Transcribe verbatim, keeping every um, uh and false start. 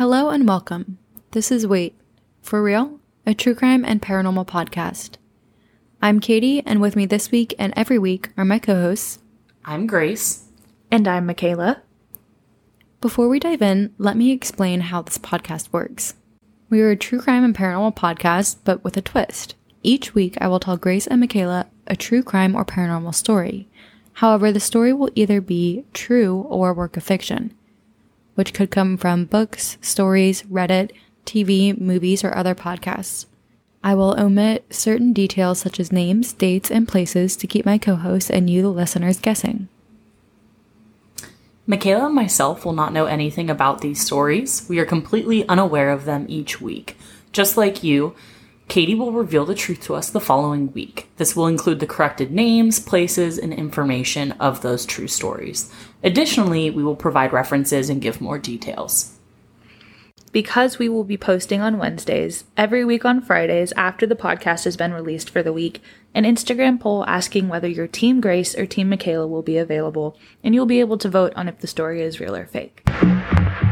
Hello and welcome. This is Wait, For Real, a true crime and paranormal podcast. I'm Katie, and with me this week and every week are my co-hosts. I'm Grace. And I'm Michaela. Before we dive in, let me explain how this podcast works. We are a true crime and paranormal podcast, but with a twist. Each week, I will tell Grace and Michaela a true crime or paranormal story. However, the story will either be true or a work of fiction, which could come from books, stories, Reddit, T V, movies, or other podcasts. I will omit certain details such as names, dates, and places to keep my co-hosts and you, the listeners, guessing. Michaela and myself will not know anything about these stories. We are completely unaware of them each week. Just like you, Katie will reveal the truth to us the following week. This will include the corrected names, places, and information of those true stories. Additionally, we will provide references and give more details. Because we will be posting on Wednesdays, every week on Fridays after the podcast has been released for the week, an Instagram poll asking whether your Team Grace or Team Michaela will be available, and you'll be able to vote on if the story is real or fake.